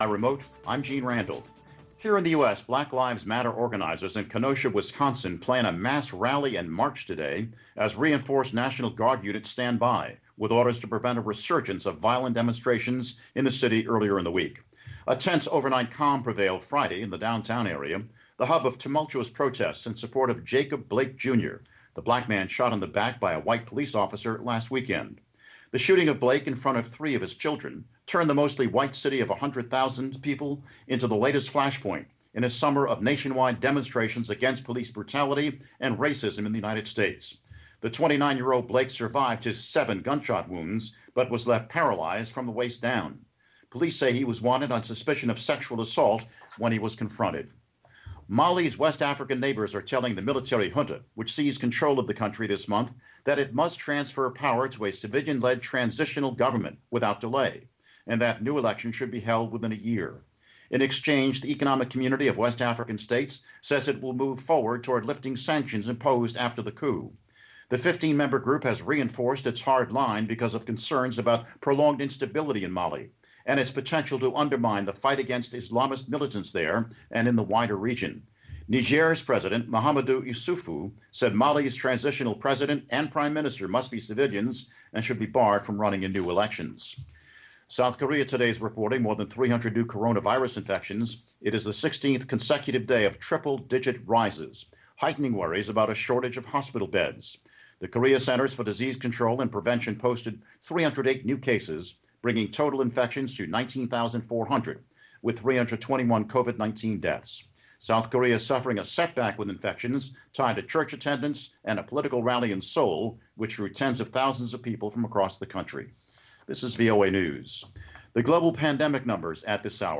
By remote, I'm Gene Randall. Here in the U.S., Black Lives Matter organizers in Kenosha, Wisconsin plan a mass rally and march today as reinforced National Guard units stand by, with orders to prevent a resurgence of violent demonstrations in the city earlier in the week. A tense overnight calm prevailed Friday in the downtown area, the hub of tumultuous protests in support of Jacob Blake Jr., the black man shot in the back by a white police officer last weekend. The shooting of Blake in front of 3 of his children turned the mostly white city of 100,000 people into the latest flashpoint in a summer of nationwide demonstrations against police brutality and racism in the United States. The 29-year-old Blake survived his 7 gunshot wounds, but was left paralyzed from the waist down. Police say he was wanted on suspicion of sexual assault when he was confronted. Mali's West African neighbors are telling the military junta, which seized control of the country this month, that it must transfer power to a civilian-led transitional government without delay, and that new elections should be held within a year. In exchange, the Economic Community of West African States says it will move forward toward lifting sanctions imposed after the coup. The 15-member group has reinforced its hard line because of concerns about prolonged instability in Mali and its potential to undermine the fight against Islamist militants there and in the wider region. Niger's President Mahamadou Issoufou said Mali's transitional president and prime minister must be civilians and should be barred from running in new elections. South Korea today is reporting more than 300 new coronavirus infections. It is the 16th consecutive day of triple-digit rises, heightening worries about a shortage of hospital beds. The Korea Centers for Disease Control and Prevention posted 308 new cases, bringing total infections to 19,400, with 321 COVID-19 deaths. South Korea is suffering a setback with infections tied to church attendance and a political rally in Seoul, which drew tens of thousands of people from across the country. This is VOA News. The global pandemic numbers at this hour